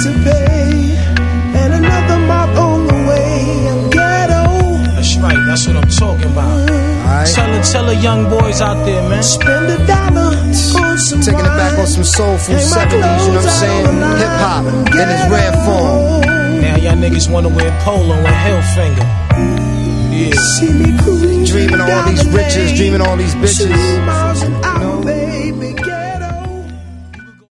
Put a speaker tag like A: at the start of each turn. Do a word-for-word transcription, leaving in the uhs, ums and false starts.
A: to pay, and another mop on the way. I'm ghetto.
B: That's right, that's what I'm talking about.
C: Right.
B: Tell the, tell the young boys out there, man.
A: Spend a dollar on some
C: Taking
A: wine.
C: it back on some soulful seventies, you know what I'm saying? Hip hop in its rare form.
B: Now y'all niggas wanna wear polo and Hellfinger. Yeah.
A: See me cruise
C: Dreaming all these riches, dreaming all these bitches.